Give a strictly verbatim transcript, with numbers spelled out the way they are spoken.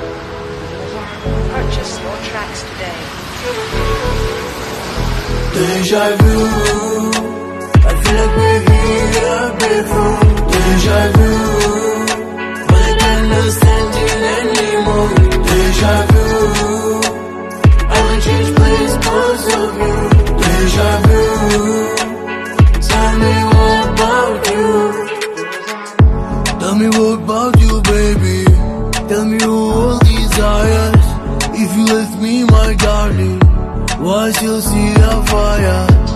Purchase your tracks today. Deja vu, I feel like we're here before. Deja vu, but I can't understand it anymore. Deja vu, I will change place cause of you. Deja vu, tell me what about you. Tell me what about you, baby. Tell me who all desires. If you left me, my darling, why still see the fire?